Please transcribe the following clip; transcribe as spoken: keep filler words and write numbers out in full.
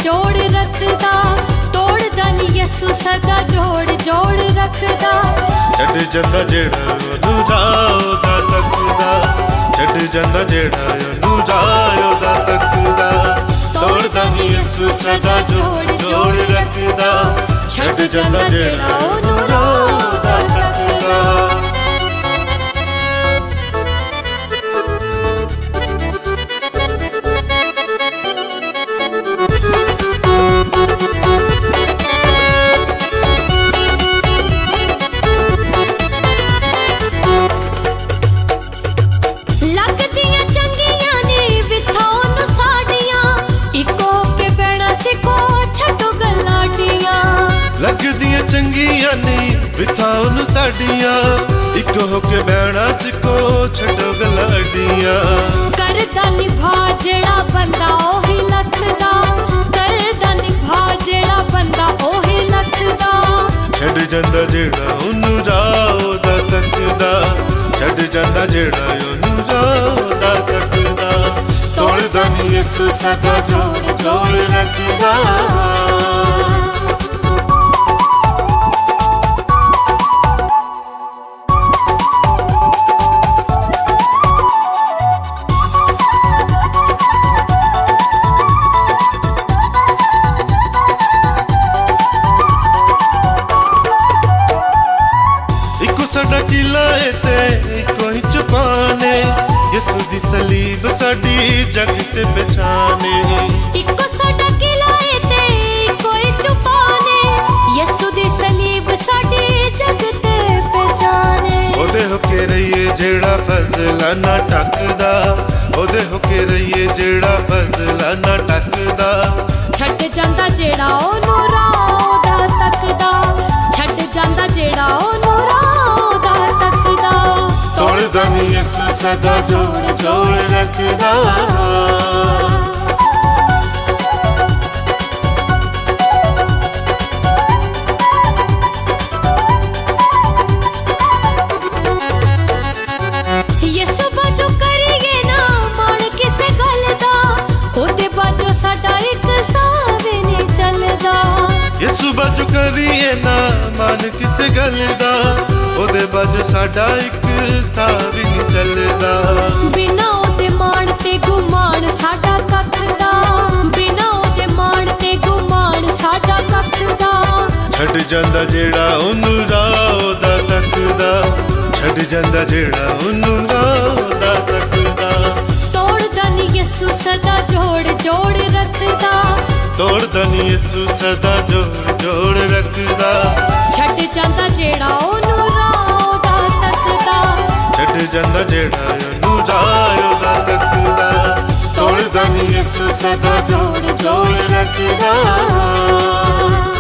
जोड़ रखदा, तोड़दा नी यसु सदा जोड़ जोड़ रखदा। छड़ जांदा जेड़ा ओनू जाओदा तकदा, छड़ जांदा जेड़ा ओनू जाओदा तकदा। तोड़दा नी यसु सदा जोड़ जोड़ रखदा, छड़ जांदा जेड़ा ओनू जाओदा तकदा। लगदियां चंगियां नी विथा ओनू साडियां, इको होके बहना सिखो छड्डो गलाडियां। करदा निभा जेड़ा बंदा ओही लखदा, करदा निभा जेड़ा बंदा ओही लखदा। छड़ जांदा जेड़ा ओनू जाओदा तकदा, छड़ जांदा जेड़ा ओनू जाओदा तकदा। तोड़दा नी यसु सदा जोड़ जोड़ रखदा। साडा किला है ते इको ही चुपाने, यसु दी सलीब साडी जग ते पहचाने। इको साडा किला है ते इको ही चुपाने, यसु दी सलीब साडी जग ते पहचाने। ओदे होके रहिए जेड़ा फजला ना टकदा, ओदे होके रहिए जेड़ा फजला ना टकदा। छड़ जांदा जेड़ा ओनू राओदा तकदा, छड़ जांदा जेड़ा ओनू तोड़दा नी यसु सदा जोड़ जोड़ रखदा। यसु बाजो करिए ना मान किसे गल दा, ओदे बाजो साडा इक सावे नहीं चलदा। यसु बाजो करिए ना मान किसे गल दा, ओदे बाजो साडा इक सावी नहीं चलदा। बिना ओदे मान ते गुमान साडा कखदा, बिना ओदे मान ते गुमान साडा कखदा। छड़ जांदा जेड़ा ओनू राओदा तकदा, छड़ जांदा जेड़ा ओनू राओदा तकदा। तोड़दा नी यसु सदा जोड़ जोड़ रखदा, तोड़दा नी यसु सदा जोड़ जोड़ रखदा। छड़ जांदा जेड़ा ओनू राओदा तकदा, छड़ जांदा जेड़ा ओनू जाओदा तकदा। तोड़दा नी यसु सदा जोड़ जोड़ रखदा।